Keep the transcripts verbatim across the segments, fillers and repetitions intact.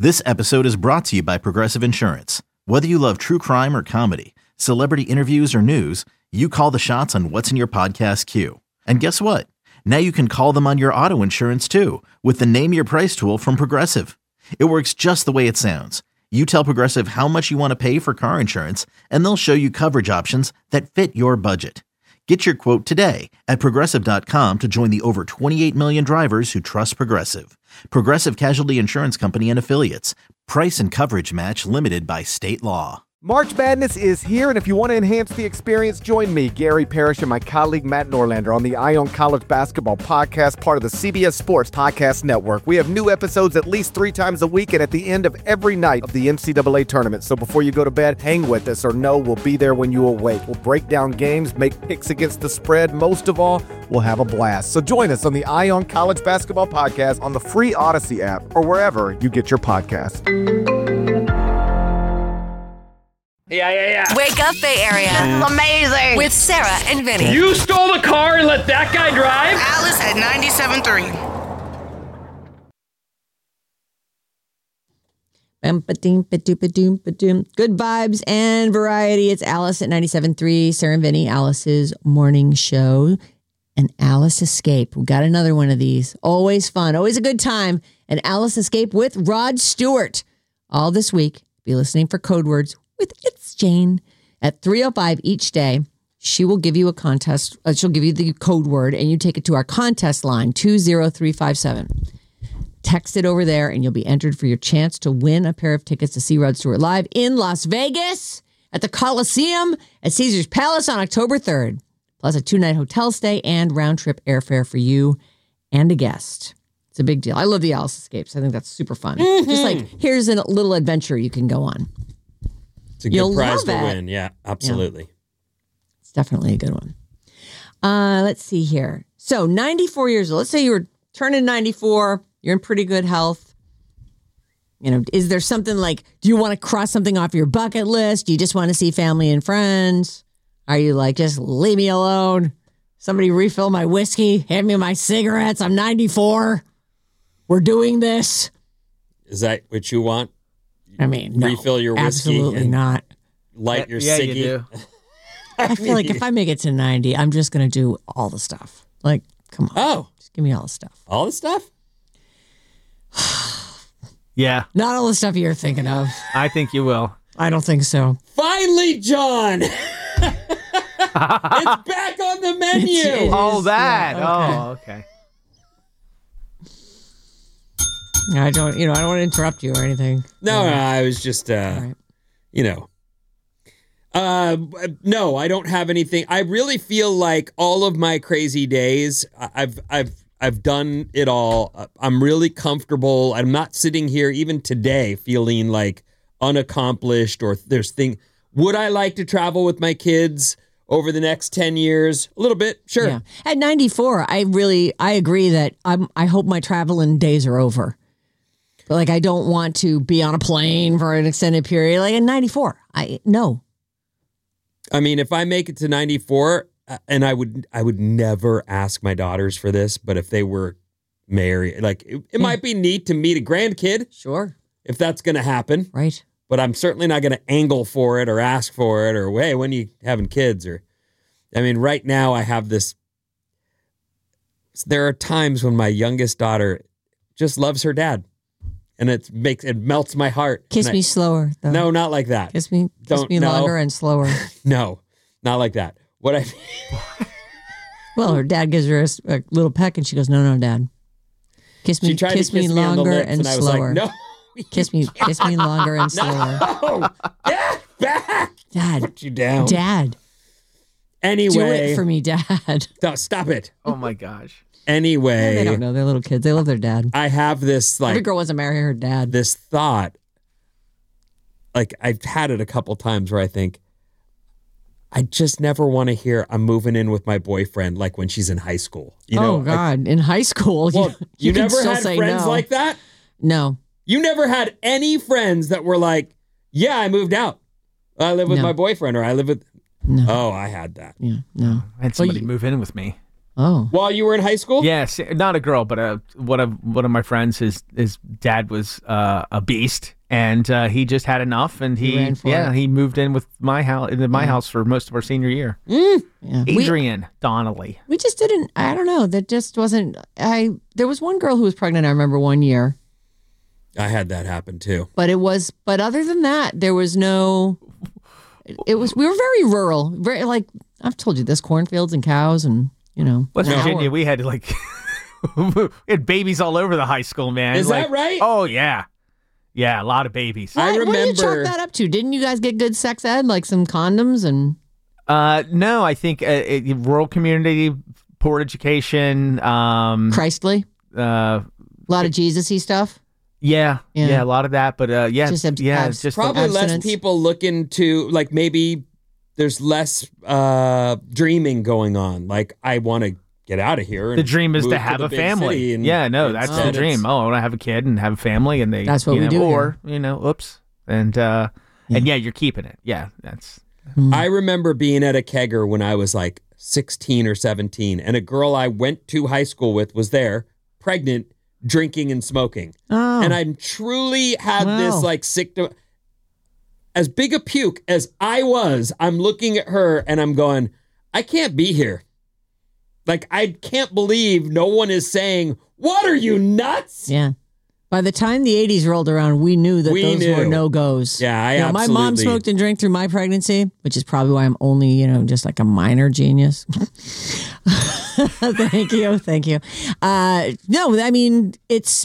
This episode is brought to you by Progressive Insurance. Whether you love true crime or comedy, celebrity interviews or news, you call the shots on what's in your podcast queue. And guess what? Now you can call them on your auto insurance too with the Name Your Price tool from Progressive. It works just the way it sounds. You tell Progressive how much you want to pay for car insurance, and they'll show you coverage options that fit your budget. Get your quote today at Progressive dot com to join the over twenty-eight million drivers who trust Progressive. Progressive Casualty Insurance Company and Affiliates. Price and coverage match limited by state law. March Madness is here, and if you want to enhance the experience, join me, Gary Parrish, and my colleague Matt Norlander on the Ion College Basketball Podcast, part of the C B S Sports Podcast Network. We have new episodes at least three times a week and at the end of every night of the N C double A tournament. So before you go to bed, hang with us, or know we'll be there when you awake. We'll break down games, make picks against the spread. Most of all, we'll have a blast. So join us on the Ion College Basketball Podcast on the free Odyssey app or wherever you get your podcast. Yeah, yeah, yeah. Wake up, Bay Area. This is amazing. With Sarah and Vinny. You stole the car and let that guy drive? Alice at ninety-seven point three. Good vibes and variety. It's Alice at ninety-seven point three. Sarah and Vinny, Alice's morning show. And Alice Escape. We got another one of these. Always fun. Always a good time. And Alice Escape with Rod Stewart. All this week. Be listening for code words with It's Jane at three oh five each day. She will give you a contest. Uh, she'll give you the code word and you take it to our contest line two oh three five seven. Text it over there and you'll be entered for your chance to win a pair of tickets to see Rod Stewart live in Las Vegas at the Coliseum at Caesar's Palace on October third. Plus a two-night hotel stay and round-trip airfare for you and a guest. It's a big deal. I love the Alice Escapes. I think that's super fun. Mm-hmm. Just like, here's a little adventure you can go on. It's a good You'll prize to it. win. Yeah, absolutely. Yeah. It's definitely a good one. Uh, let's see here. So ninety-four years old. Let's say you were turning ninety-four. You're in pretty good health. You know, is there something like, do you want to cross something off your bucket list? Do you just want to see family and friends? Are you like, just leave me alone? Somebody refill my whiskey. Hand me my cigarettes. I'm ninety-four. We're doing this. Is that what you want? I mean, no, refill your whiskey. Absolutely not. Light your yeah, ciggy. You do. I feel like if I make it to ninety, I'm just going to do all the stuff. Like, come on. Oh. Just give me all the stuff. All the stuff? Yeah. Not all the stuff you're thinking of. I think you will. I don't think so. Finally, John! It's back on the menu! It's, it oh, is, that. Yeah, Oh, okay. I don't, you know, I don't want to interrupt you or anything. No, yeah. no, I was just, uh, right. you know. Uh, no, I don't have anything. I really feel like all of my crazy days, I've, I've, I've done it all. I'm really comfortable. I'm not sitting here even today feeling like unaccomplished or there's thing. Would I like to travel with my kids over the next ten years? A little bit, sure. Yeah. At ninety-four, I really, I agree that I'm, I hope my traveling days are over. But like, I don't want to be on a plane for an extended period. Like at ninety-four, I, no. I mean, if I make it to ninety-four, and I would, I would never ask my daughters for this, but if they were married, like it, it yeah. might be neat to meet a grandkid. Sure. If that's going to happen. Right. But I'm certainly not going to angle for it or ask for it or, hey, when are you having kids? Or, I mean, right now I have this. There are times when my youngest daughter just loves her dad. And it makes, it melts my heart. Kiss and me I, slower, though. No, not like that. Kiss me, kiss Don't, me no. longer and slower. No, not like that. What I Well, her dad gives her a, a little peck and she goes, no, no, Dad. Kiss me, she tried kiss, to kiss me me longer on the lips, and, and I was slower. like, no. Kiss me, kiss me longer and slower. No, Dad, back. Dad, put you down. Dad. Anyway, do it for me, Dad. No, stop it. Oh my gosh. Anyway, they don't know. They're little kids. They love their dad. I have this like every girl wants to marry her dad. This thought, like I've had it a couple times where I think, I just never want to hear I'm moving in with my boyfriend like when she's in high school. You know, oh God, I, in high school, well, you, you, you never had friends no. like that. No, you never had any friends that were like, "Yeah, I moved out. I live with no. my boyfriend," or "I live with." No. Oh, I had that. Yeah, no. I had somebody well, you, move in with me. Oh. While you were in high school? Yes, not a girl, but a, one of one of my friends. His his dad was uh, a beast, and uh, he just had enough, and he, He ran for yeah it. he moved in with my house into my Yeah. house for most of our senior year. Mm. Yeah. We- Adrian Donnelly. We just didn't, I don't know. That just wasn't, I, there was one girl who was pregnant, I remember one year, I had that happen too. but it was, but other than that, there was no, it was, we were very rural, very like, I've told you this, cornfields and cows and, you know. West an Virginia, hour. we had like we had babies all over the high school, man. Is Like, that right? Oh yeah, yeah, a lot of babies. I What- What do you remember- chalk that up to? Didn't you guys get good sex ed, like some condoms and? Uh, no, I think uh, it, rural community, poor education. Um, Christly? uh, A lot of Jesus-y stuff? yeah, Yeah. yeah, a lot of that. But uh, yeah, Just abs- yeah, abs- just Probably less abstinence. people looking to, like, maybe there's less uh, dreaming going on. Like, I want to get out of here. And the dream is move to have the a big family. city and Yeah, no, that's the instead dream. it's- Oh, I want to have a kid and have a family, and they That's what you we know, do Or you know, oops, and uh, and yeah, you're keeping it. Yeah, that's I remember being at a kegger when I was like sixteen or seventeen, and a girl I went to high school with was there, pregnant, drinking and smoking. Oh. And I truly had Wow. this like sick, to- as big a puke as I was, I'm looking at her and I'm going, I can't be here. Like, I can't believe no one is saying, what are you, nuts? Yeah. By the time the eighties rolled around, we knew that We those knew. were no-goes. Yeah, I You know, my mom absolutely- smoked and drank through my pregnancy, which is probably why I'm only, you know, just like a minor genius. Thank you. Thank you. Uh, no, I mean, it's,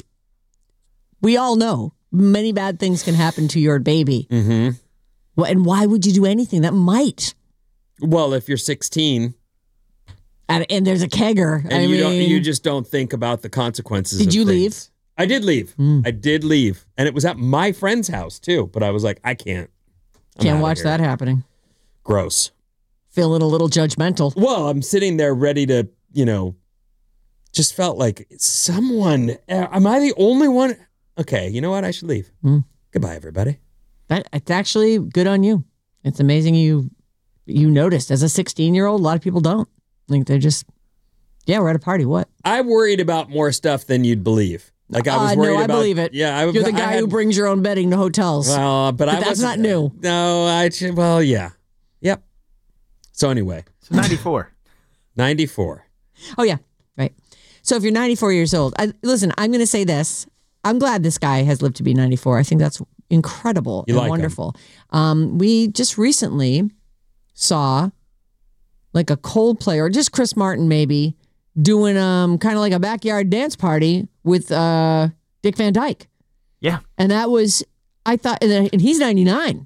we all know many bad things can happen to your baby. Mm-hmm. Well, and why would you do anything that might? Well, if you're sixteen And, and there's a kegger. and I you mean, don't, you just don't think about the consequences. Did of you things. leave? Hmm. I did leave. I did leave, and it was at my friend's house too. But I was like, I can't. I'm can't outta watch here. that happening. Gross. Feeling a little judgmental. Well, I'm sitting there ready to, you know, just felt like someone. uh, Am I the only one? Okay, you know what? I should leave. Mm. Goodbye, everybody. That it's actually good on you. It's amazing you you noticed as a sixteen year old. A lot of people don't. Like they're just, yeah, we're at a party. What? I worried about more stuff than you'd believe. Like I was Uh, worried no, I about. believe it. Yeah, I, You're the I guy had- who brings your own bedding to hotels. Well, but, But I that's wasn't- not new. No, I. Well, yeah, yep. So anyway, so ninety-four. ninety-four. Oh yeah, right. So if you're ninety-four years old, I, listen, I'm going to say this. I'm glad this guy has lived to be ninety-four. I think that's incredible You and like him. wonderful. Um, we just recently saw like a Coldplay or just Chris Martin maybe doing um kind of like a backyard dance party with uh, Dick Van Dyke. Yeah. And that was, I thought, and, then- and he's ninety-nine.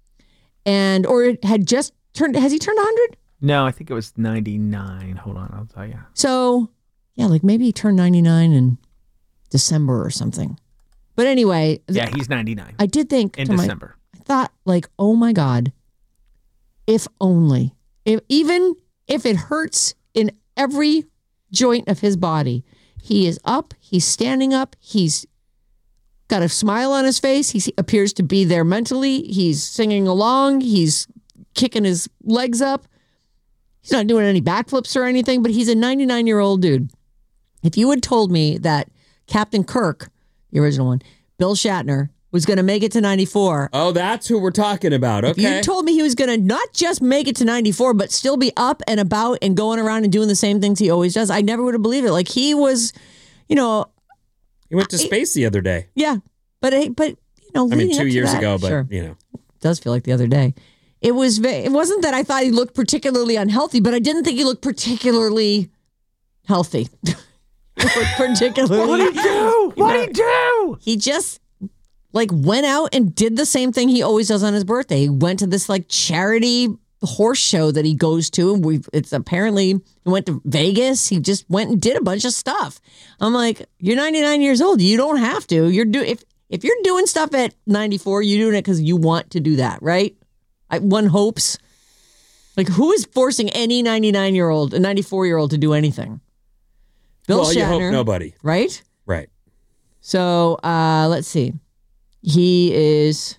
And, or it had just turned, has he turned one hundred? No, I think it was ninety-nine. Hold on, I'll tell you. So, yeah, like maybe he turned ninety-nine in December or something. But anyway, th- Yeah, he's ninety-nine I did think in to my- December. I thought like, oh my God, if only, if even if it hurts in every joint of his body, he is up, he's standing up, he's got a smile on his face, he appears to be there mentally, he's singing along, he's kicking his legs up. He's not doing any backflips or anything, but he's a ninety-nine year old dude. If you had told me that Captain Kirk, the original one, Bill Shatner, was going to make it to ninety-four, Oh, that's who we're talking about. if Okay. you told me he was going to not just make it to ninety-four, but still be up and about and going around and doing the same things he always does, I never would have believed it. Like he was, you know, he went to space the other day. yeah, but but you know, I mean, leading two up to years that, ago, but sure. you know. It does feel like the other day. It was. ve- It wasn't that I thought he looked particularly unhealthy, but I didn't think he looked particularly healthy. He looked particularly. What'd he do? What'd he do? He just like went out and did the same thing he always does on his birthday. He went to this like charity horse show that he goes to, and we it's apparently he went to Vegas. He just went and did a bunch of stuff. I'm like, you're ninety-nine years old. You don't have to. You're do if if you're doing stuff at ninety-four, you're doing it because you want to do that, right? I, one hopes. Like, who is forcing any ninety-nine year old, a ninety-four year old to do anything? Bill well, Shatner, you hope nobody. right? Right. So uh, let's see. He is,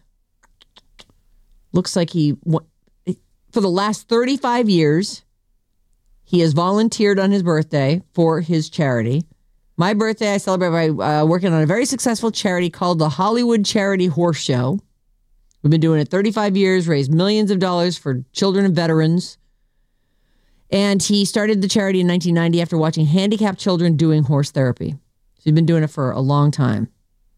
looks like he, wa- for the last thirty-five years, He has volunteered on his birthday for his charity. My birthday, I celebrate by uh, working on a very successful charity called the Hollywood Charity Horse Show. We've been doing it thirty-five years, raised millions of dollars for children and veterans. And he started the charity in nineteen ninety after watching handicapped children doing horse therapy. So he's been doing it for a long time.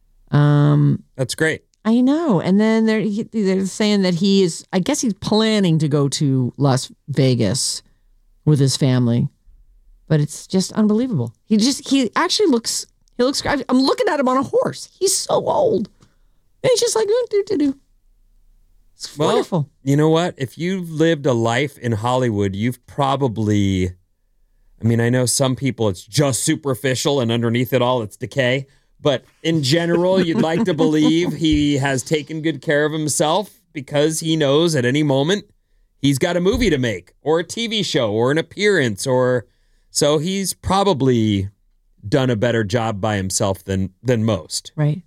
Um, That's great. I know. And then they're, they're saying that he is, I guess he's planning to go to Las Vegas with his family. But it's just unbelievable. He just, he actually looks, he looks, I'm looking at him on a horse. He's so old. And he's just like, do, do, do, do. It's Well, wonderful. you know what? If you've lived a life in Hollywood, you've probably, I mean, I know some people it's just superficial and underneath it all it's decay. But in general, you'd like to believe he has taken good care of himself because he knows at any moment he's got a movie to make or a T V show or an appearance. Or so he's probably done a better job by himself than than most. Right.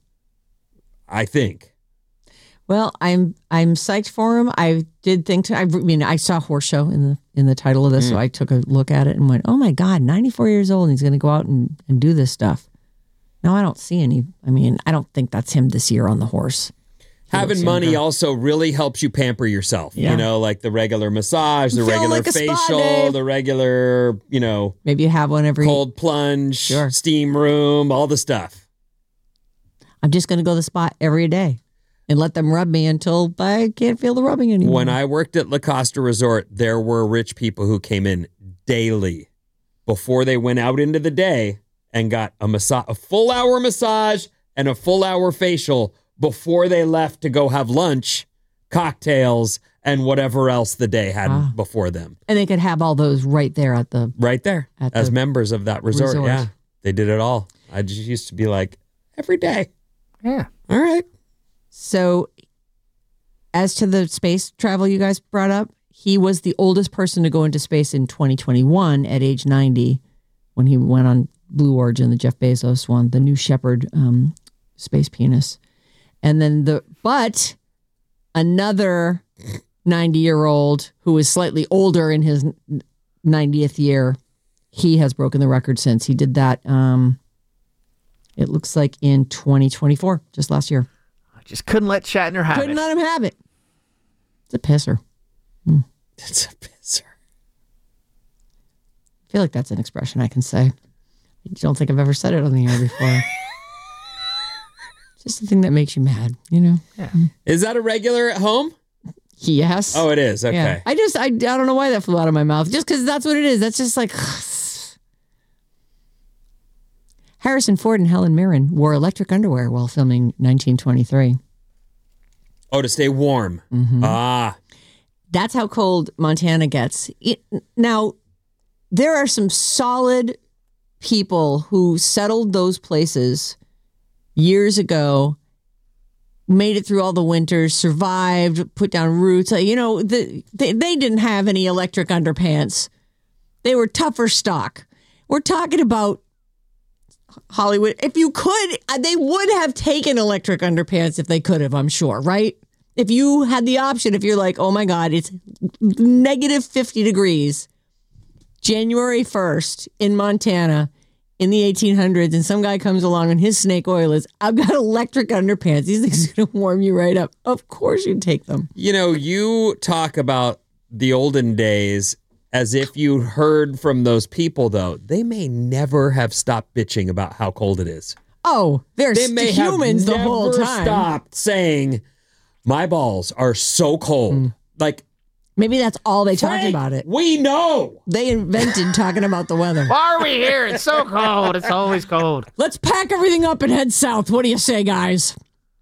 I think. Well, I'm I'm psyched for him. I did think to, I mean I saw horse show in the in the title of this, mm. so I took a look at it and went, oh my God, ninety-four years old, and he's going to go out and, and do this stuff. No, I don't see any. I mean, I don't think that's him this year on the horse. He Having money younger. also really helps you pamper yourself. Yeah. You know, like the regular massage, the regular like facial, spa, the regular, you know. Maybe you have one every. Cold plunge, sure. steam room, all the stuff. I'm just going to go to the spa every day and let them rub me until I can't feel the rubbing anymore. When I worked at La Costa Resort, there were rich people who came in daily before they went out into the day and got a massage, a full hour massage and a full hour facial before they left to go have lunch, cocktails, and whatever else the day had wow. before them. And they could have all those right there at the... Right there, at as the members of that resort. resort. Yeah, they did it all. I just used to be like, every day. Yeah. All right. So, as to the space travel you guys brought up, he was the oldest person to go into space in twenty twenty-one at age ninety when he went on Blue Origin, the Jeff Bezos one, the New Shepard um, space penis. And then the, but another ninety year old who is slightly older in his ninetieth year, he has broken the record since. He did that, um, it looks like in twenty twenty-four, just last year. I just couldn't let Shatner have couldn't it. let him have it. It's a pisser. Mm. It's a pisser. I feel like that's an expression I can say. I don't think I've ever said it on the air before. Just something that makes you mad, you know? Yeah. Is that a regular at home? Yes. Oh, it is. Okay. Yeah. I just, I, I don't know why that flew out of my mouth. Just because that's what it is. That's just like... Harrison Ford and Helen Mirren wore electric underwear while filming nineteen twenty-three. Oh, to stay warm. Mm-hmm. Ah. That's how cold Montana gets. It, now, there are some solid people who settled those places years ago, made it through all the winters, survived, put down roots. You know, the, they, they didn't have any electric underpants. They were tougher stock. We're talking about Hollywood. If you could, they would have taken electric underpants if they could have, I'm sure, right? If you had the option, if you're like, oh my God, it's negative fifty degrees, January first in Montana in the eighteen hundreds, and some guy comes along and his snake oil is, I've got electric underpants. These things are going to warm you right up. Of course you'd take them. You know, you talk about the olden days as if you heard from those people, though. They may never have stopped bitching about how cold it is. Oh, they're they may humans have the whole never time. Stopped saying, my balls are so cold. Mm. Like, maybe that's all they Frank, talk about it. We know. They invented talking about the weather. Why are we here? It's so cold. It's always cold. Let's pack everything up and head south. What do you say, guys?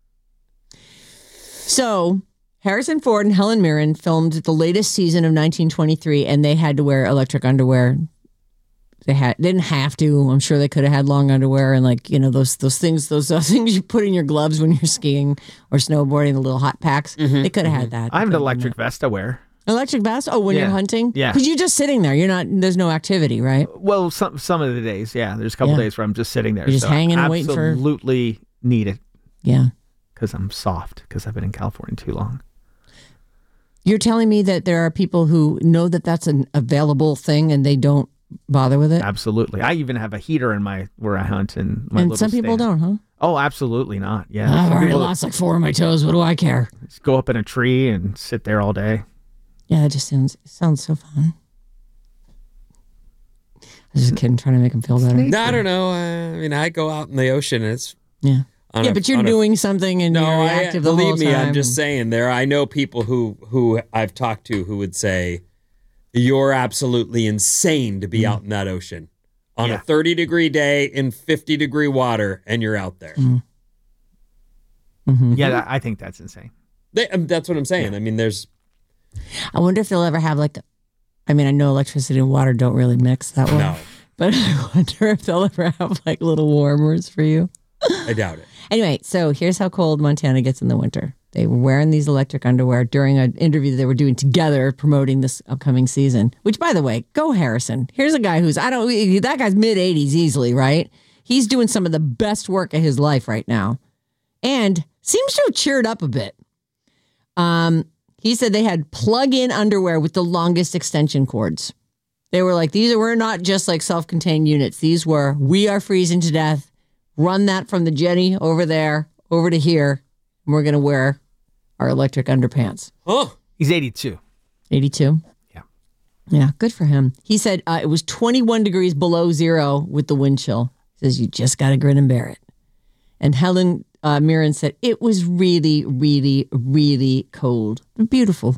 So, Harrison Ford and Helen Mirren filmed the latest season of nineteen twenty-three, and they had to wear electric underwear. They had they didn't have to. I'm sure they could have had long underwear and, like, you know, those those things those, those things you put in your gloves when you're skiing or snowboarding, the little hot packs. Mm-hmm, they could have mm-hmm. had that. I have an electric vest I wear. Electric vest? Oh, when yeah. you're hunting? Yeah. Because you're just sitting there. You're not. There's no activity, right? Well, some some of the days, yeah. There's a couple yeah. days where I'm just sitting there. You're just so hanging I and waiting for. Absolutely need it. Yeah. Because I'm soft. Because I've been in California too long. You're telling me that there are people who know that that's an available thing and they don't bother with it? Absolutely. I even have a heater in my where I hunt in my and little some people stand. don't, huh? Oh, absolutely not. Yeah. I've Some already people lost like four of my toes. What do I care? just go up in a tree and sit there all day. Yeah, that just sounds sounds so fun. I was just kidding, trying to make him feel better. No, I don't know. Uh, I mean, I go out in the ocean and it's Yeah. on Yeah, a- but you're on a- doing something and No, you're I active the believe whole me. time. I'm just saying there. I know people who who I've talked to who would say you're absolutely insane to be Mm. out in that ocean on Yeah. a thirty degree day in fifty degree water, and you're out there. Mm. Mm-hmm. Yeah, that, I think that's insane. They, um, that's what I'm saying. I mean, there's I wonder if they'll ever have like, I mean, I know electricity and water don't really mix that well. no. But I wonder if they'll ever have like little warmers for you. I doubt it. Anyway, so here's how cold Montana gets in the winter. They were wearing these electric underwear during an interview that they were doing together promoting this upcoming season, which, by the way, go Harrison. Here's a guy who's, I don't, that guy's mid eighties easily, right? He's doing some of the best work of his life right now and seems to have cheered up a bit. Um, he said they had plug-in underwear with the longest extension cords. They were like, these were not just like self-contained units. These were, we are freezing to death. Run that from the Jenny over there, over to here. And we're going to wear our electric underpants. Huh. He's eighty-two. eighty-two? Yeah. Yeah, good for him. He said uh, it was twenty-one degrees below zero with the wind chill. He says, you just got to grin and bear it. And Helen uh, Mirren said, it was really, really, really cold. Beautiful.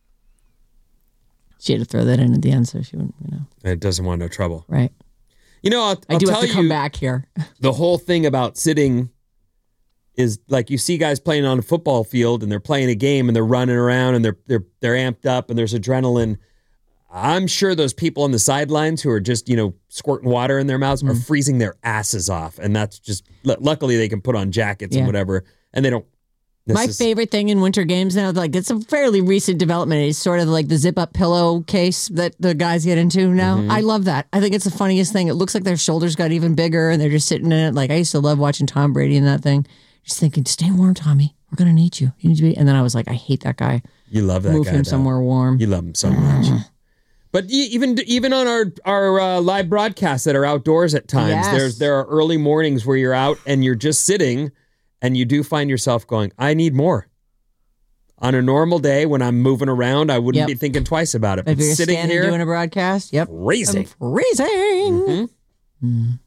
She had to throw that in at the end so she wouldn't, you know. It doesn't want no trouble. Right. You know, I'll, I I'll do tell have to come you back here. the whole thing about sitting is like you see guys playing on a football field and they're playing a game and they're running around and they're they're they're amped up and there's adrenaline. I'm sure those people on the sidelines who are just, you know, squirting water in their mouths Mm. are freezing their asses off. And that's just, l- luckily they can put on jackets Yeah. and whatever. And they don't. My necess- favorite thing in winter games now, like it's a fairly recent development. It's sort of like the zip up pillow case that the guys get into now. Mm-hmm. I love that. I think it's the funniest thing. It looks like their shoulders got even bigger and they're just sitting in it. Like I used to love watching Tom Brady in that thing. Just thinking, stay warm, Tommy. We're going to need you. You need to be. And then I was like, I hate that guy. You love that Move guy. him though. somewhere warm. You love him so much. But e- even even on our our uh, live broadcasts that are outdoors at times, Yes. there's there are early mornings where you're out and you're just sitting, and you do find yourself going, "I need more." On a normal day when I'm moving around, I wouldn't Yep. be thinking twice about it. If But you're sitting standing here, doing a broadcast, yep. freezing. Freezing. Mm.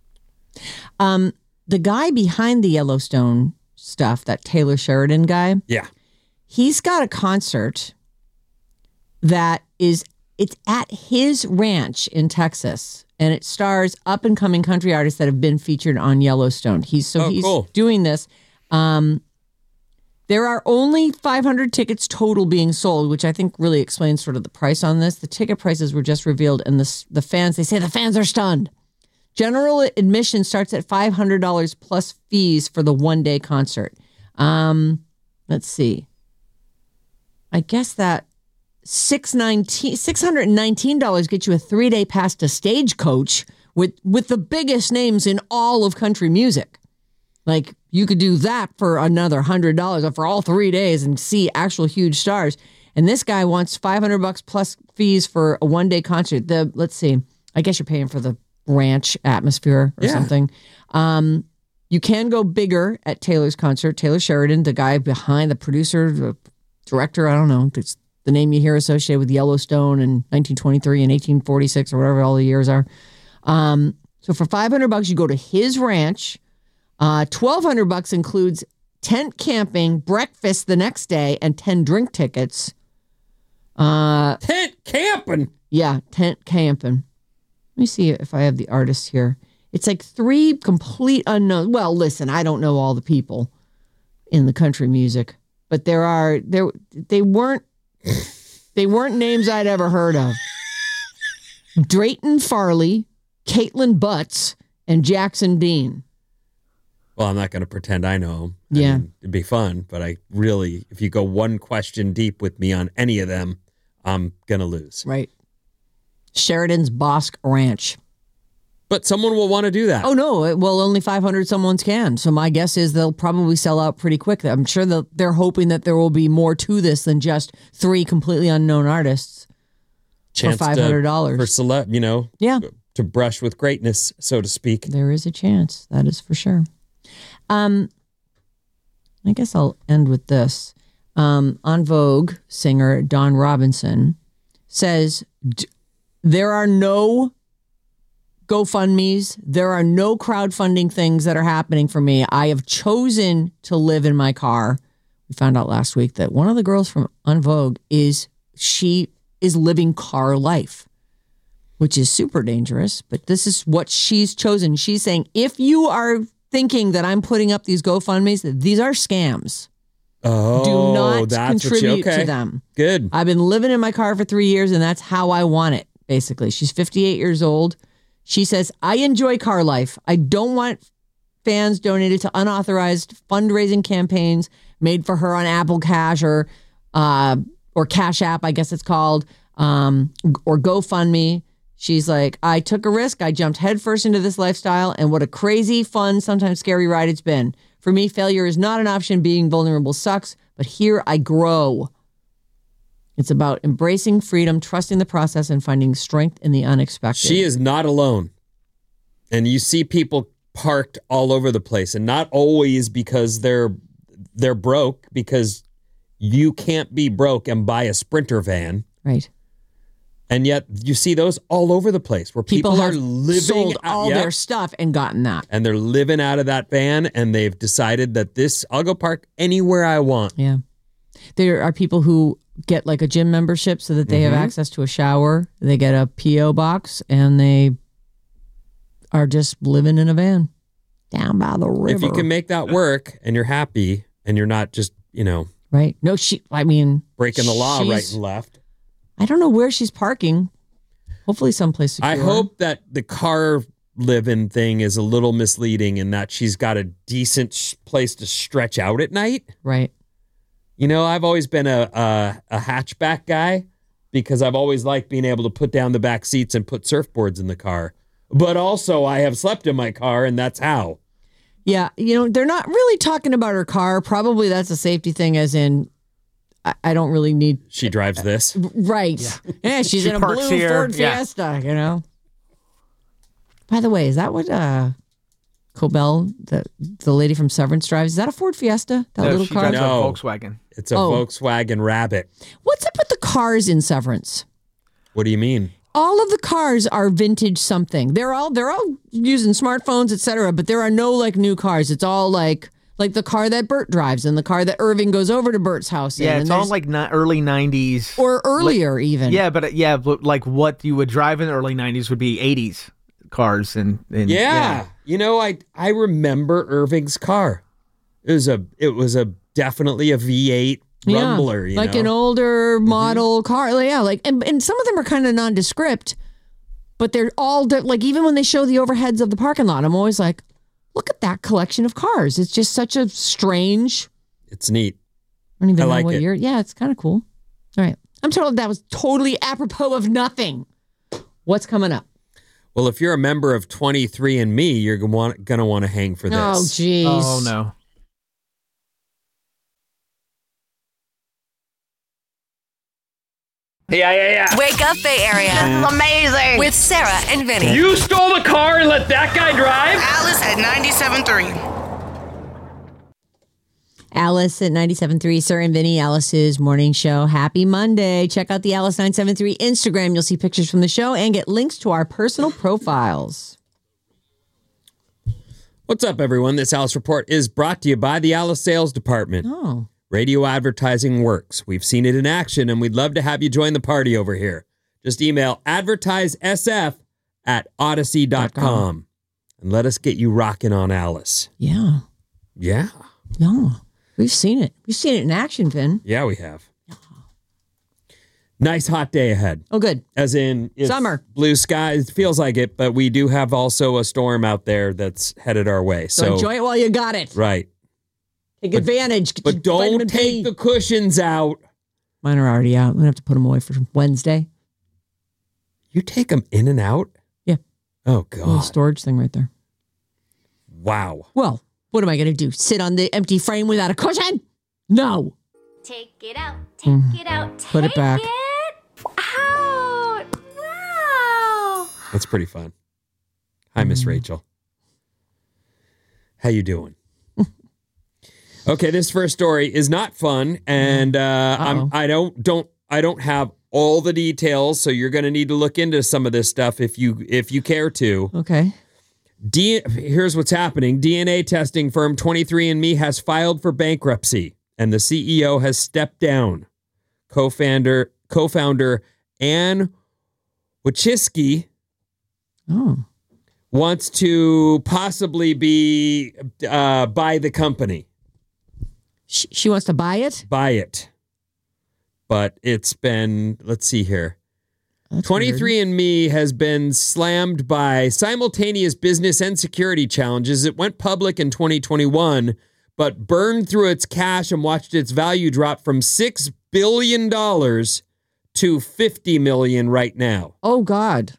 Um, the guy behind the Yellowstone stuff, that Taylor Sheridan guy, Yeah. he's got a concert that is, it's at his ranch in Texas, and it stars up and coming country artists that have been featured on Yellowstone. He's so Oh, he's cool. doing this. Um, there are only five hundred tickets total being sold, which I think really explains sort of the price on this. The ticket prices were just revealed, and the the fans, they say the fans are stunned. General admission starts at five hundred dollars plus fees for the one day concert. Um, let's see. I guess that six hundred nineteen dollars gets you a three day pass to Stagecoach with, with the biggest names in all of country music. Like you could do that for another one hundred dollars for all three days and see actual huge stars. And this guy wants five hundred bucks plus fees for a one day concert. The let's see. I guess you're paying for the ranch atmosphere or Yeah. something. Um, you can go bigger at Taylor's concert. Taylor Sheridan, the guy behind the producer, the director, I don't know, it's the name you hear associated with Yellowstone in nineteen twenty-three and eighteen forty-six or whatever all the years are. Um, so for five hundred bucks, you go to his ranch. Uh, twelve hundred bucks includes tent camping, breakfast the next day, and ten drink tickets. Uh, Tent camping. yeah, tent camping. Let me see if I have the artists here. It's like three complete unknown. Well, listen, I don't know all the people in the country music, but there are there they weren't they weren't names I'd ever heard of. Drayton Farley, Caitlin Butts, and Jackson Dean. Well, I'm not going to pretend I know him. I Yeah. mean, it'd be fun, but I really, if you go one question deep with me on any of them, I'm going to lose. Right. Sheridan's Bosque Ranch. But someone will want to do that. Oh, no. Well, only five hundred someone's can. So my guess is they'll probably sell out pretty quick. I'm sure that they're hoping that there will be more to this than just three completely unknown artists Chance for five hundred dollars. To, for celeb, you know, yeah. to brush with greatness, so to speak. There is a chance. That is for sure. Um, I guess I'll end with this. Um, En Vogue singer Don Robinson says, there are no GoFundMes. There are no crowdfunding things that are happening for me. I have chosen to live in my car. We found out last week that one of the girls from En Vogue is, she is living car life, which is super dangerous. But this is what she's chosen. She's saying, if you are thinking that I'm putting up these GoFundMes, these are scams. Oh, do not that's contribute you, okay. to them. Good. I've been living in my car for three years, and that's how I want it, basically. She's fifty-eight years old. She says, I enjoy car life. I don't want fans donated to unauthorized fundraising campaigns made for her on Apple Cash or uh, or Cash App, I guess it's called, um, or GoFundMe. She's like, I took a risk. I jumped headfirst into this lifestyle, and what a crazy, fun, sometimes scary ride it's been. For me, failure is not an option. Being vulnerable sucks, but here I grow. It's about embracing freedom, trusting the process, and finding strength in the unexpected. She is not alone. And you see people parked all over the place, and not always because they're they're broke, because you can't be broke and buy a Sprinter van. Right. And yet you see those all over the place where people, people are have living sold out, all yep, their stuff and gotten that. And they're living out of that van, and they've decided that this, I'll go park anywhere I want. Yeah. There are people who get like a gym membership so that they Mm-hmm. have access to a shower. They get a P O box, and they are just living in a van down by the river. If you can make that work and you're happy and you're not just, you know, right. No, she, I mean, breaking the law right she's- and left. I don't know where she's parking. Hopefully someplace secure. I hope that the car living thing is a little misleading in that she's got a decent sh- place to stretch out at night. Right. You know, I've always been a, a a hatchback guy because I've always liked being able to put down the back seats and put surfboards in the car. But also I have slept in my car, and that's how. Yeah. You know, they're not really talking about her car. Probably that's a safety thing, as in, I, I don't really need. She drives this. Right. Yeah, yeah she's She in a parks blue here, Ford yeah. Fiesta, you know. By the way, is that what uh, Cobell, the the lady from Severance, drives? Is that a Ford Fiesta? That No, little she car? drives No. a Volkswagen. It's a Oh. Volkswagen Rabbit. What's up with the cars in Severance? What do you mean? All of the cars are vintage something. They're all they're all using smartphones, et cetera. But there are no like new cars. It's all like like the car that Bert drives and the car that Irving goes over to Bert's house in. Yeah, and it's all there's- like ni- early nineties. or earlier even. Yeah, but uh, yeah, but like what you would drive in the early nineties would be eighties cars and, and Yeah. You know, I I remember Irving's car. It was a it was a definitely a V eight Rumbler, you like know? an older model car. Like, yeah, like and, and some of them are kind of nondescript, but they're all di- like even when they show the overheads of the parking lot, I'm always like, look at that collection of cars. It's just such a strange. It's neat. I don't even I know like what it. year. Yeah, it's kind of cool. All right, I'm told that was totally apropos of nothing. What's coming up? Well, if you're a member of twenty-three and me, you're gonna want gonna want to hang for this. Oh, geez. Oh no. Yeah, yeah, yeah. Wake up, Bay Area. This is amazing. With Sarah and Vinny. You stole the car and let that guy drive? Alice at ninety-seven point three. Alice at ninety-seven point three, Sir and Vinny, Alice's morning show. Happy Monday. Check out the Alice nine seven three Instagram. You'll see pictures from the show and get links to our personal profiles. What's up, everyone? This Alice Report is brought to you by the Alice Sales Department. Oh, Radio advertising works. We've seen it in action, and we'd love to have you join the party over here. Just email advertisesf at odyssey dot com and let us get you rocking on Alice. yeah. Yeah. Yeah. We've seen it. We've seen it in action, Vin. Yeah, we have. Nice hot day ahead. Oh, good. As in it's Summer. blue sky. It feels like it, but we do have also a storm out there that's headed our way. So, So, enjoy it while you got it. right. Take advantage. Get But your don't vitamin take B. the cushions out. Mine are already out. I'm going to have to put them away for Wednesday. You take them in and out? Yeah. Oh, Little God. storage thing right there. Wow. Well, what am I going to do? Sit on the empty frame without a cushion? No. Take it out, take it out, take Put it back. it out. Wow. That's pretty fun. Hi, Miss Rachel. How you doing? Okay, this first story is not fun, and uh, I'm I don't don't I don't have all the details, so you're going to need to look into some of this stuff if you if you care to. Okay. D- here's what's happening. D N A testing firm twenty-three and me has filed for bankruptcy, and the C E O has stepped down. Co-founder co-founder Ann Wojcicki Oh. wants to possibly be uh, buy the company. She, she wants to buy it? Buy it. But it's been, let's see here. That's twenty-three and me has been slammed by simultaneous business and security challenges. It went public in twenty twenty-one, but burned through its cash and watched its value drop from six billion dollars to fifty million dollars right now. Oh, God.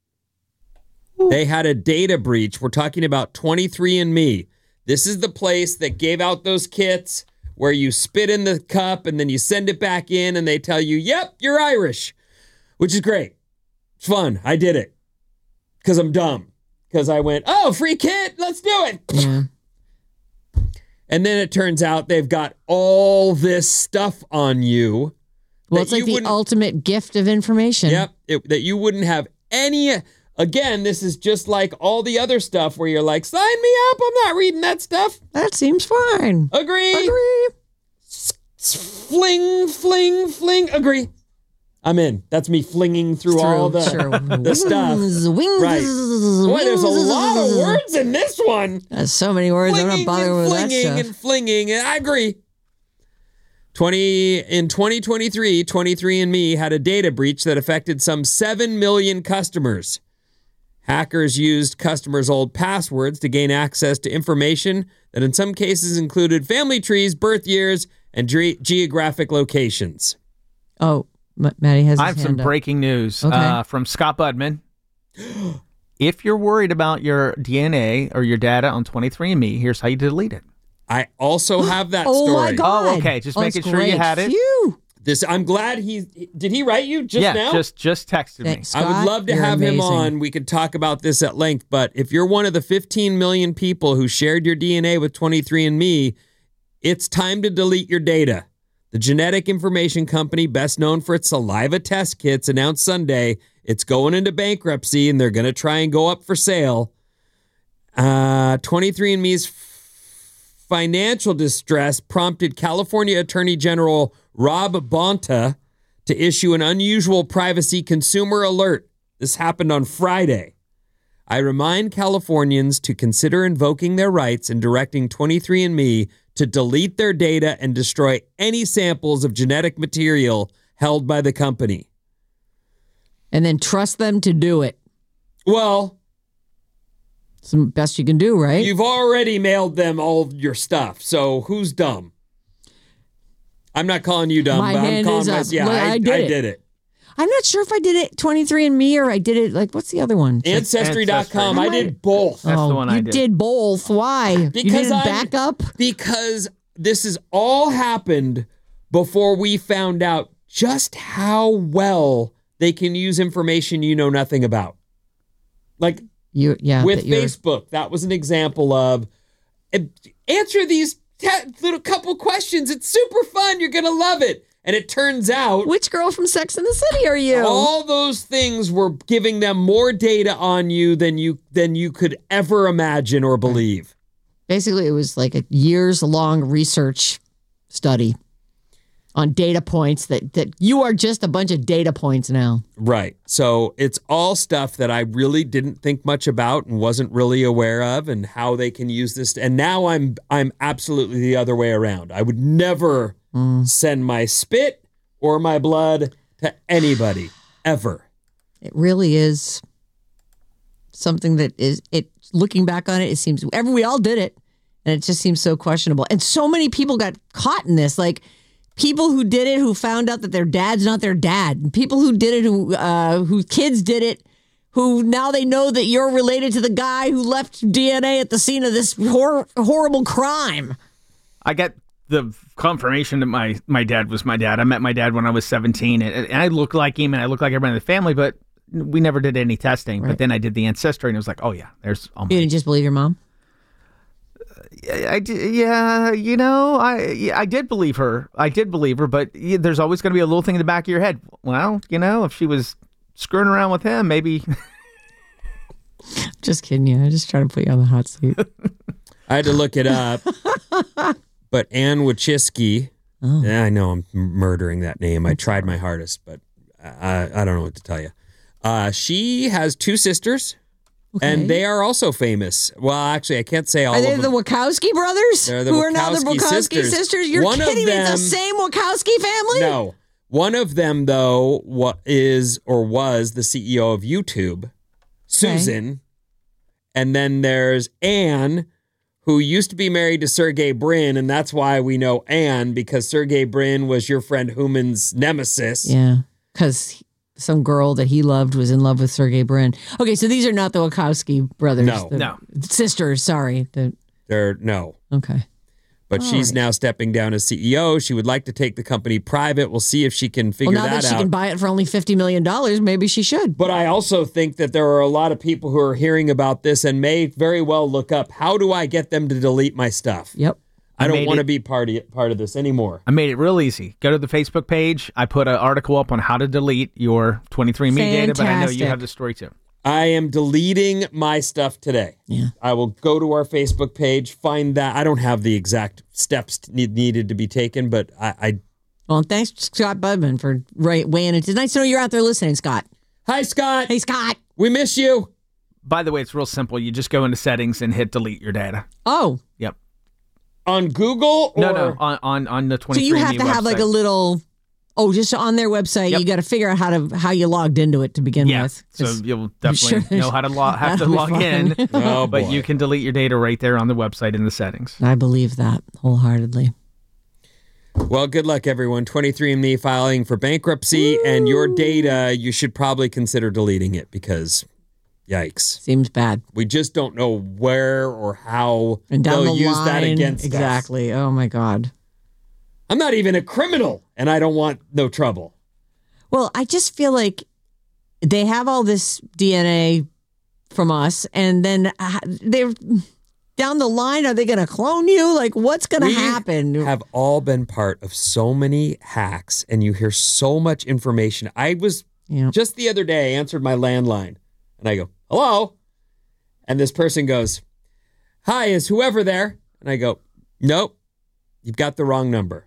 They had a data breach. We're talking about twenty-three and me. This is the place that gave out those kits where you spit in the cup and then you send it back in and they tell you, yep, you're Irish, which is great. It's fun. I did it because I'm dumb. Because I went, oh, free kit. Let's do it. Yeah. And then it turns out they've got all this stuff on you. Well, it's like the ultimate gift of information. Yep. It, that you wouldn't have any... Again, this is just like all the other stuff where you're like, sign me up. I'm not reading that stuff. That seems fine. Agree. Agree. S- s- fling, fling, fling. Agree. I'm in. That's me flinging through, Through, all the, sure. the stuff. Wings, wings, Right. Boy, there's a lot of words in this one. There's so many words. I'm not Flinging bothering and with that flinging stuff. and flinging. And I agree. twenty in twenty twenty-three, twenty-three and me had a data breach that affected some seven million customers. Hackers used customers' old passwords to gain access to information that in some cases included family trees, birth years, and ge- geographic locations. Oh, M- Maddie has his I have some hand up. breaking news Okay. uh, from Scott Budman. If you're worried about your D N A or your data on twenty-three and me, here's how you delete it. I also have that Oh, story. my God. Oh, okay. Just Oh, making that's sure you great. had it. Phew. This I'm glad he did he write you just yeah, now? just just texted me. Thanks. I would Scott, love to you're have him amazing. on. We could talk about this at length, but if you're one of the fifteen million people who shared your D N A with twenty-three and me, it's time to delete your data. The genetic information company, best known for its saliva test kits, announced Sunday it's going into bankruptcy and they're going to try and go up for sale. Uh, twenty-three and me's financial distress prompted California Attorney General Rob Bonta to issue an unusual privacy consumer alert. This happened on Friday. I remind Californians to consider invoking their rights and directing twenty-three and me to delete their data and destroy any samples of genetic material held by the company. And then trust them to do it. Well, It's the best you can do, right? you've already mailed them all your stuff, so who's dumb? I'm not calling you dumb, My but I'm hand calling is up. myself. Yeah, Look, I, I did I it. did it. I'm not sure if I did it twenty-three and me or I did it, like, what's the other one? Ancestry dot com. I Ancestry. did both. That's oh, the one you I did. did both. Why? you Because didn't I'm- back up? Because this has all happened before we found out just how well they can use information you know nothing about. Like You, yeah. with that you're- Facebook, that was an example of uh, answer these te- little couple questions. It's super fun. You're going to love it. And it turns out Which girl from Sex and the City are you? all those things were giving them more data on you than you than you could ever imagine or believe. Basically, it was like a years long research study on data points that, that you are just a bunch of data points now. Right. So it's all stuff that I really didn't think much about and wasn't really aware of and how they can use this. And now I'm I'm absolutely the other way around. I would never send my spit or my blood to anybody ever. It really is something that is, it. Looking back on it, it seems, every, we all did it. And it just seems so questionable. And so many people got caught in this. Like, people who did it who found out that their dad's not their dad. And people who did it who uh, whose kids did it who now they know that you're related to the guy who left D N A at the scene of this hor- horrible crime. I got the confirmation that my, my dad was my dad. I met my dad when I was seventeen, and, and I look like him, and I look like everybody in the family, but we never did any testing. Right. But then I did the ancestry, and it was like, oh, yeah, there's all my... You didn't just believe your mom? I, I did, yeah, you know, I yeah, I did believe her. I did believe her, but yeah, there's always going to be a little thing in the back of your head. Well, you know, if she was screwing around with him, maybe... Just kidding you. I just trying to put you on the hot seat. I had to look it up. But Ann Wojcicki, oh. I know I'm murdering that name. I tried my hardest, but I, I don't know what to tell you. Uh, she has two sisters, okay. and they are also famous. Well, actually, I can't say all are of them. Are they the Wachowski brothers? They're the who Wachowski are now the Wachowski sisters? sisters? You're One kidding of me? them, It's the same Wachowski family? No. One of them, though, what is or was the C E O of YouTube, Susan. Okay. And then there's Anne, who used to be married to Sergey Brin, and that's why we know Anne, because Sergey Brin was your friend Human's nemesis. Yeah, because some girl that he loved was in love with Sergey Brin. Okay, so these are not the Wachowski brothers. No. The no. Sisters, sorry. The, They're, no. Okay. But All she's right. now stepping down as C E O. She would like to take the company private. We'll see if she can figure well, now that, that she out. can buy it for only fifty million dollars, maybe she should. But I also think that there are a lot of people who are hearing about this and may very well look up, how do I get them to delete my stuff? Yep. I don't made want to it- be part of, part of this anymore. I made it real easy. Go to the Facebook page. I put an article up on how to delete your twenty-three and me data, but I know you Fantastic. have the story too. I am deleting my stuff today. Yeah. I will go to our Facebook page, find that. I don't have the exact steps need, needed to be taken, but I, I. Well, and thanks, Scott Budman, for right, weighing in. It's nice to know you're out there listening, Scott. Hi, Scott. Hey, Scott. We miss you. By the way, it's real simple. You just go into settings and hit delete your data. Oh. Yep. On Google? Or... No, no, on, on, on the So twenty-three you and have me to have website. like a little, oh, just on their website, Yep. you got to figure out how to how you logged into it to begin Yeah, with. so 'Cause you'll I'm definitely sure know how to lo- have to that'll be log fun. in. Oh, but boy. you can delete your data right there on the website in the settings. I believe that wholeheartedly. Well, good luck, everyone. twenty-three and me filing for bankruptcy, Woo! And your data, you should probably consider deleting it because, yikes. Seems bad. We just don't know where or how And down they'll the use line, that against us. exactly. Oh my God. I'm not even a criminal, and I don't want no trouble. Well, I just feel like they have all this D N A from us, and then uh, they're down the line. Are they going to clone you? Like, what's going to We happen? have all been part of so many hacks, and you hear so much information. I was Yeah. just the other day, I answered my landline, and I go, hello? And this person goes, hi, is whoever there? And I go, nope, you've got the wrong number.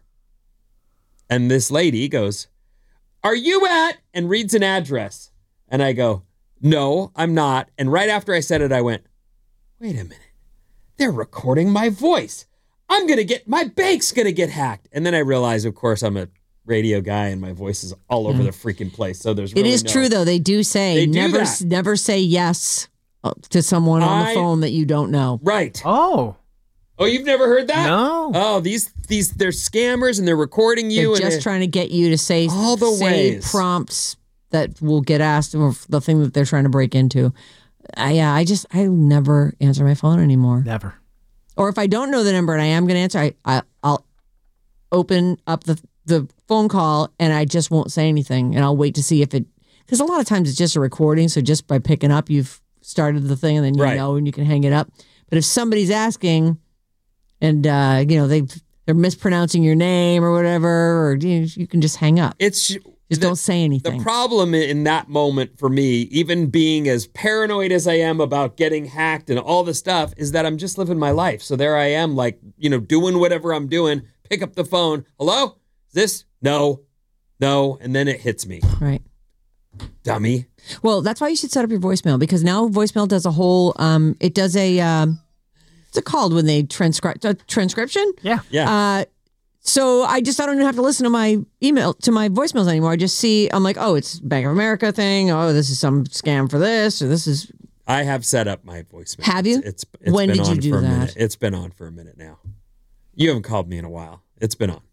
And this lady goes, are you at? And reads an address. And I go, no, I'm not. And right after I said it, I went, wait a minute. They're recording my voice. I'm going to get, my bank's going to get hacked. And then I realized, of course, I'm a radio guy and my voice is all over Yeah. the freaking place. So there's It really is no- true, though. They do say They do never, that. never say yes to someone on I- the phone that you don't know. Right. Oh, Oh, you've never heard that? no. Oh, these, these, they're scammers and they're recording you. They're and just they- trying to get you to say All the say ways. prompts that will get asked, or the thing that they're trying to break into. I, yeah, I just I never answer my phone anymore. Never. Or if I don't know the number and I am going to answer, I, I I'll open up the the phone call and I just won't say anything, and I'll wait to see if it, because a lot of times it's just a recording. So just by picking up, you've started the thing, and then you Right. know, and you can hang it up. But if somebody's asking, and uh, you know they they're mispronouncing your name or whatever, or you, know, you can just hang up. It's Just the- don't say anything. The problem in that moment for me, even being as paranoid as I am about getting hacked and all the stuff, is that I'm just living my life. So there I am, like, you know, doing whatever I'm doing, pick up the phone. Hello? Is this? No. No. And then it hits me. Right. Dummy. Well, that's why you should set up your voicemail, because now voicemail does a whole. Um, it does a. Um, what's it called when they transcribe uh, transcription? Yeah. Yeah. Uh, so I just I don't even have to listen to my email to my voicemails anymore. I just see I'm like, oh, it's Bank of America thing. Oh, this is some scam for this, or this is. I have set up my voicemail. Have you? It's, it's, it's When been did you on do for a that? minute. It's been on for a minute now. You haven't called me in a while. It's been on.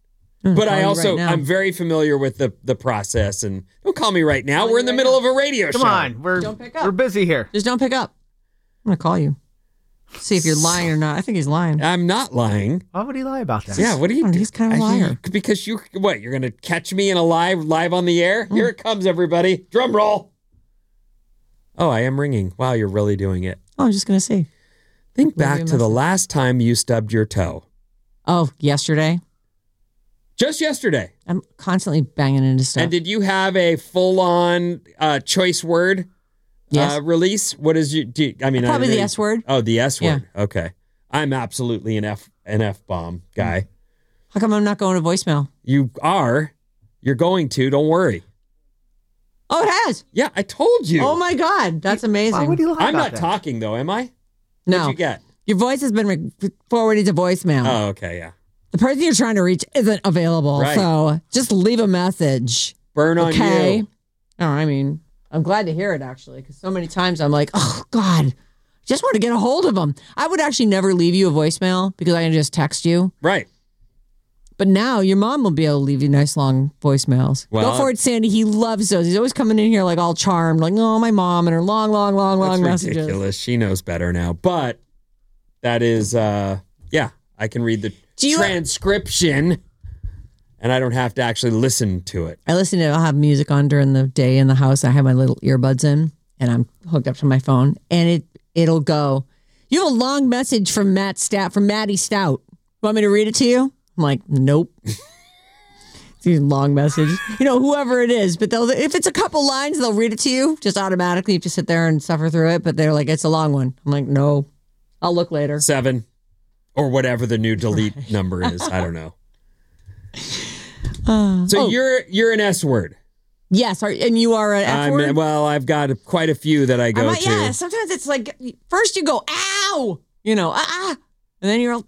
I'm gonna But call I you also, right now. I'm very familiar with the, the process. And don't call me right now. We're in the right middle now. of a radio Come show. on, we're Don't pick up. we're busy here. Just don't pick up. I'm gonna call you. See if you're lying or not. I think he's lying. I'm not lying. Why would he lie about that? Yeah, what are you Oh, do- he's kind of a I- liar. Because you, what, you're going to catch me in a live, live on the air? Hmm. Here it comes, everybody. Drum roll. Oh, I am ringing. Wow, you're really doing it. Oh, I'm just gonna see. Think Leave you back a to the message. last time you stubbed your toe. Oh, yesterday. Just yesterday. I'm constantly banging into stuff. And did you have a full-on uh, choice word Yes. uh, release? What is you? Do you- I mean, Probably I know the you- S word. Oh, the S Yeah. word. Okay. I'm absolutely an F an F bomb guy. How come I'm not going to voicemail? You are. You're going to. Don't worry. Oh, it has. Yeah, I told you. Oh my God, that's amazing. Why would he lie I'm about not that? talking though, am I? no, What'd you get? your voice has been re- forwarded to voicemail. Oh, okay, yeah. The person you're trying to reach isn't available, Right. so just leave a message. Burn on Okay. you. Oh, I mean, I'm glad to hear it actually, because so many times I'm like, oh God, just want to get a hold of them. I would actually never leave you a voicemail because I can just text you. Right. But now your mom will be able to leave you nice long voicemails. Well, Go for it, Sandy. He loves those. He's always coming in here like all charmed, like, oh, my mom and her long, long, long, That's long messages. ridiculous. She knows better now. But that is, uh, yeah, I can read the Do you- transcription and I don't have to actually listen to it. I listen to, I'll have music on during the day in the house. I have my little earbuds in and I'm hooked up to my phone and it, it'll go, you have a long message from Matt Stout, from Maddie Stout. Want me to read it to you? I'm like, nope. It's a long message. You know, whoever it is, but they'll, if it's a couple lines, they'll read it to you just automatically. You have to sit there and suffer through it, but they're like, it's a long one. I'm like, no, I'll look later. Seven or whatever the new delete number is. I don't know. Uh, So oh, you're you're an S word. yes, are, and you are an F I'm- word? well, I've got quite a few that I I go might- to. yeah, sometimes it's like, first you go, ow, you know, ah, ah, and then you're all,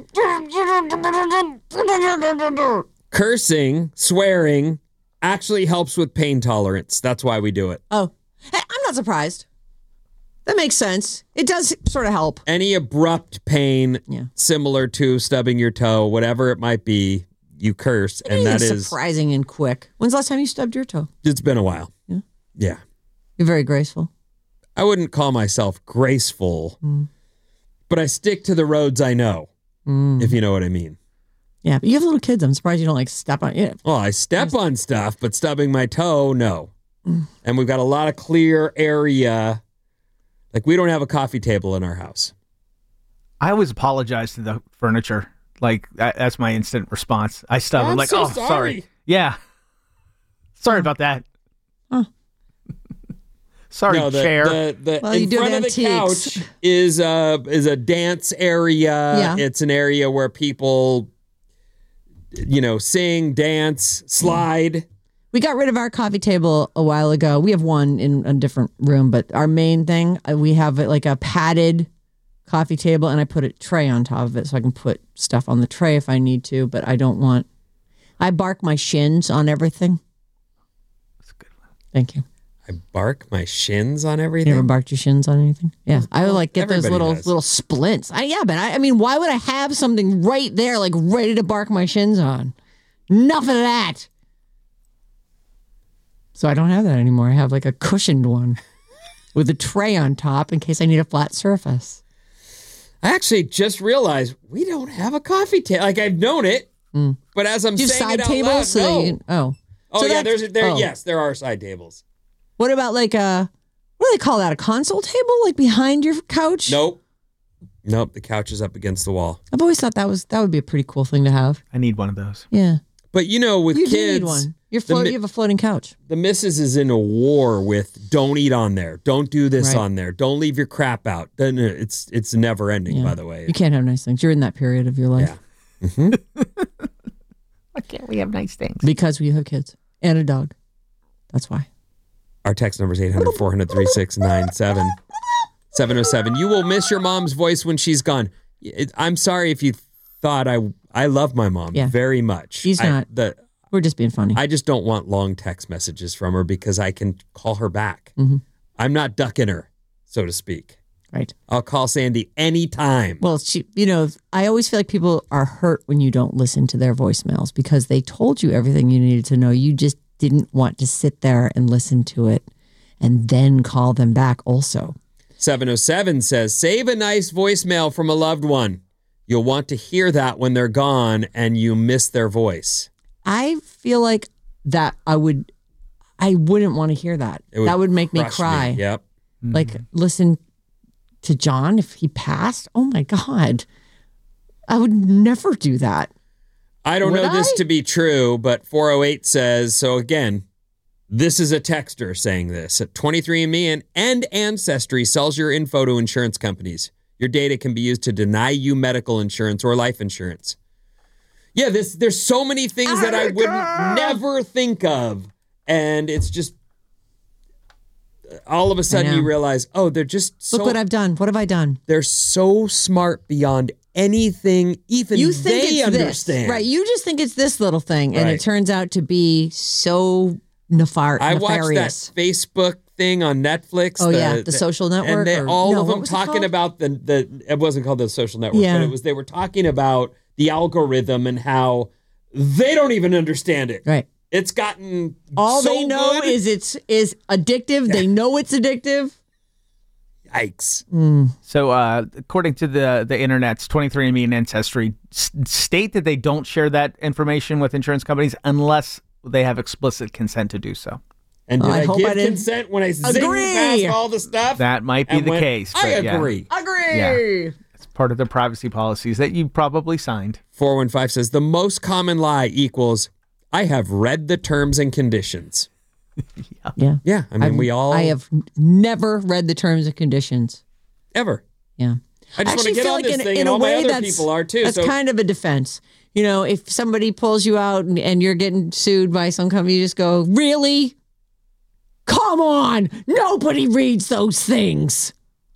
Cursing, swearing actually helps with pain tolerance. That's why we do it. oh, hey, I'm not surprised. That makes sense. It does sort of help. Any abrupt pain Yeah. similar to stubbing your toe, whatever it might be, you curse. And that Anything is, surprising and quick. When's the last time you stubbed your toe? it's been a while. Yeah. Yeah. You're very graceful. I wouldn't call myself graceful, but I stick to the roads I know, if you know what I mean. Yeah, but you have little kids. I'm surprised you don't like step on it. Well, I step on stuff, but stubbing my toe, no. And we've got a lot of clear area. Like, we don't have a coffee table in our house. I always apologize to the furniture. Like that, that's my instant response. I stub. I'm, I'm like, so oh, sorry. sorry. Yeah. Sorry about that. Huh. Sorry, No, the, chair. the, the Well, you in do front of the antiques. couch is a is a dance area. Yeah. It's an area where people, you know, sing, dance, slide. We got rid of our coffee table a while ago. We have one in a different room, but our main thing, uh, we have it like a padded coffee table, and I put a tray on top of it so I can put stuff on the tray if I need to, but I don't want, I bark my shins on everything. That's a good one. Thank you. I bark my shins on You everything. ever barked your shins on anything? Yeah. I would like get those everybody little does. little splints. I, yeah, but I, I mean, why would I have something right there, like ready to bark my shins on? Enough of that. So I don't have that anymore. I have like a cushioned one with a tray on top in case I need a flat surface. I actually just realized we don't have a coffee table. Like, I've known it, but as I'm Do you have saying side it out tables? loud, so no. that you can, oh. Oh So yeah, that's- there's there. oh. Yes, there are side tables. What about like a, what do they call that? A console table? Like behind your couch? Nope, nope. The couch is up against the wall. I've always thought that was, that would be a pretty cool thing to have. I need one of those. Yeah. But you know, with You kids, do need one. You're the float, mi- you have a floating couch. the missus is in a war with don't eat on there, don't do this Right. on there, don't leave your crap out. Then it's it's never ending. Yeah. By the way, You can't have nice things. You're in that period of your life. Yeah. Why can't we have nice things? Because we have kids and a dog. That's why. Our text number is eight hundred, four hundred, three six nine seven, seven oh seven. You will miss your mom's voice when she's gone. It- I'm sorry if you thought I I love my mom Yeah. very much. She's I- not. The, We're just being funny. I just don't want long text messages from her because I can call her back. Mhm. I'm not ducking her, so to speak. Right. I'll call Sandy anytime. Well, she, you know, I always feel like people are hurt when you don't listen to their voicemails because they told you everything you needed to know. You just didn't want to sit there and listen to it and then call them back also. seven oh seven says, save a nice voicemail from a loved one. You'll want to hear that when they're gone and you miss their voice. I feel like that I would, I wouldn't want to hear that. It That would make me crush cry. Yep. Like, listen to John if he passed. Oh my God. I would never do that. I don't Would know this I? to be true, but four oh eight says, so again, this is a texter saying this. twenty-three and me and, and Ancestry sells your info to insurance companies. Your data can be used to deny you medical insurance or life insurance. Yeah, this there's so many things that I would never think of. And it's just, all of a sudden know. you realize, oh, they're just so, Look what I've done. What have I done? they're so smart beyond anything even You think they it's understand. this. Right. You just think it's this little thing. And Right. it turns out to be so nefar- I watched nefarious. that Facebook thing on Netflix. Oh, yeah, The Social Network, and they, or- all no, of what them was it talking called? about the the. It wasn't called the Social Network, Yeah. but it was. They were talking about the algorithm and how they don't even understand it. Right. It's gotten All so they know good. is it's is addictive. They know it's addictive. Yikes. So, uh, according to the the internet's twenty-three and me and Ancestry, s- state that they don't share that information with insurance companies unless they have explicit consent to do so. And did I I, hope give I didn't consent when I zinged agree. past all the stuff? That might be and the went, case. I but yeah. agree. Agree. Yeah. It's part of the privacy policies that you probably signed. four one five says the most common lie equals I have read the terms and conditions. Yeah. Yeah, I mean I've- we all I have never read the terms and conditions. ever. Yeah. I just want to actually get feel on like this in, thing, in and a all my way other that's, people are too. That's so kind of a defense. You know, if somebody pulls you out and, and you're getting sued by some company, you just go, really? Come on. Nobody reads those things.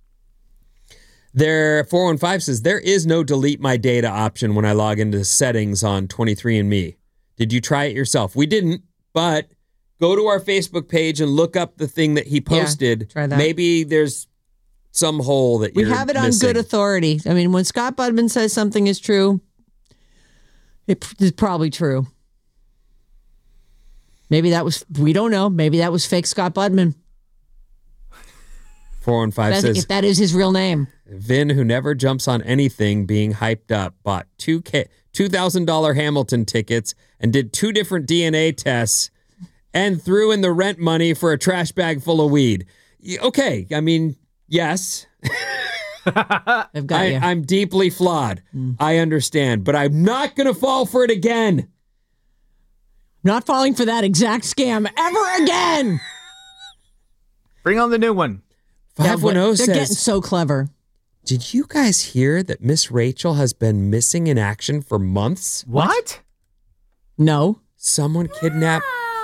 There, four one five says, there is no delete my data option when I log into settings on twenty-three and me. Did you try it yourself? We didn't, but go to our Facebook page and look up the thing that he posted. try that. Maybe there's some hole that We you're have it on missing. good authority. I mean, when Scott Budman says something is true, it is probably true. Maybe that was, we don't know. Maybe that was fake Scott Budman. four one five That- says, if that is his real name. Vin, who never jumps on anything being hyped up, bought two K two thousand dollars Hamilton tickets and did two different D N A tests and threw in the rent money for a trash bag full of weed. Y- Okay, I mean, yes, I've got I, you. I'm deeply flawed. I understand, but I'm not going to fall for it again. Not falling for that exact scam ever again. Bring on the new one. five one zero They're getting says, so clever. did you guys hear that Miss Rachel has been missing in action for months? What? No. Someone kidnapped.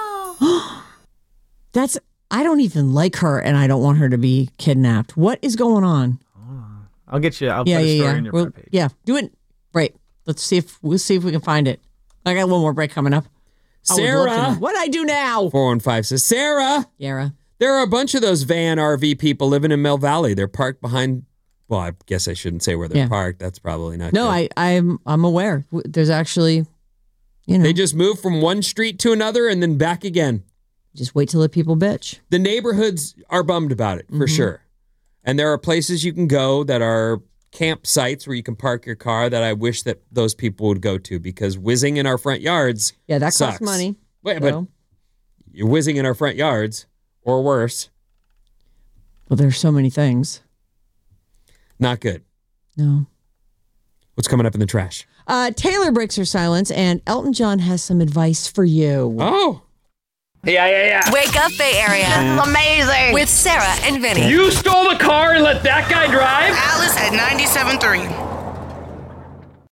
That's, I don't even like her and I don't want her to be kidnapped. What is going on? I'll get you. I'll yeah, put a yeah, story yeah. in your We'll- front page. yeah, do it. Right. Let's see if, we'll see if we can find it. I got one more break coming up. I would love to know. Sarah, What do I do now? four one five says, Sarah, Yara. there are a bunch of those van R V people living in Mill Valley. They're parked behind, well, I guess I shouldn't say where they're Yeah. parked. That's probably not No, good. I, I'm I'm aware. W- There's actually, you know, They just move from one street to another and then back again. just wait till the people bitch. The neighborhoods are bummed about it, for Mhm. sure. And there are places you can go that are campsites where you can park your car that I wish that those people would go to, because whizzing in our front yards Yeah, that sucks. costs money. Wait, so- but you're whizzing in our front yards, or worse. Well, there's so many things. Not good. No. What's coming up in the trash? Uh, Taylor breaks her silence, and Elton John has some advice for you. Oh. Yeah, yeah, yeah. Wake up, Bay Area. Amazing. With Sarah and Vinny. You stole the car and let that guy drive? Alice at ninety-seven point three.